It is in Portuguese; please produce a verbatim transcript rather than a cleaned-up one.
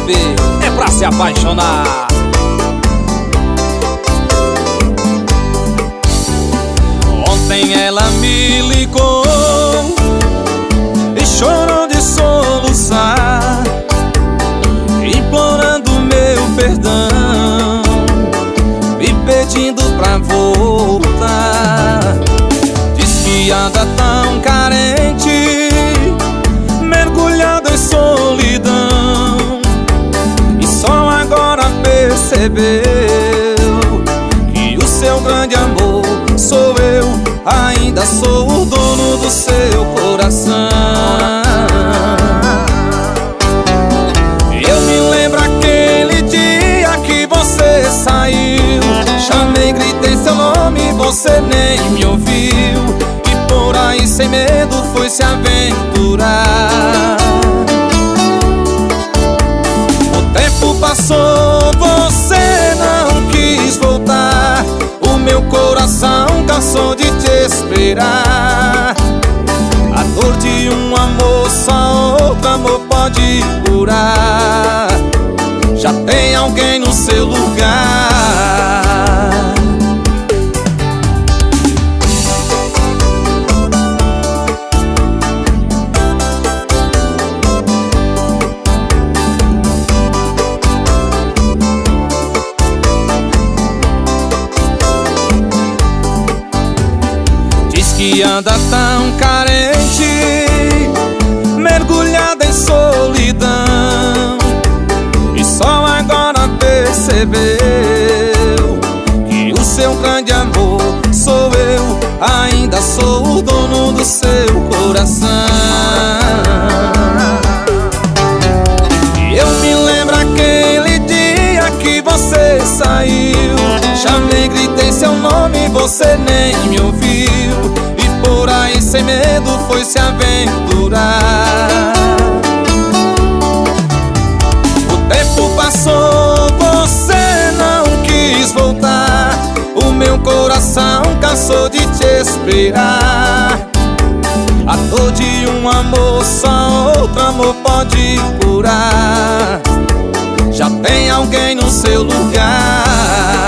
beber é pra se apaixonar. Ontem ela me ligou e chorou de soluçar, implorando meu perdão, me pedindo pra voltar. Diz que anda tão carente, mergulhado em solidão, e só agora percebeu que o seu grande amor sou eu. Ainda sou o dono do seu coração. Eu me lembro aquele dia que você saiu, chamei, gritei seu nome, você nem me ouviu, e por aí sem medo foi se aventurar. O tempo passou, você não quis voltar, o meu coração cansou de te esperar. A dor de um amor só outro amor pode curar. Já tem alguém no seu lugar. Que anda tão carente, mergulhada em solidão, e só agora percebeu que o seu grande amor sou eu. Ainda sou o dono do seu coração. E eu me lembro aquele dia que você saiu, chamei, gritei seu nome, você nem me ouviu, por aí sem medo foi se aventurar. O tempo passou, você não quis voltar, o meu coração cansou de te esperar. A dor de um amor só outro amor pode curar. Já tem alguém no seu lugar.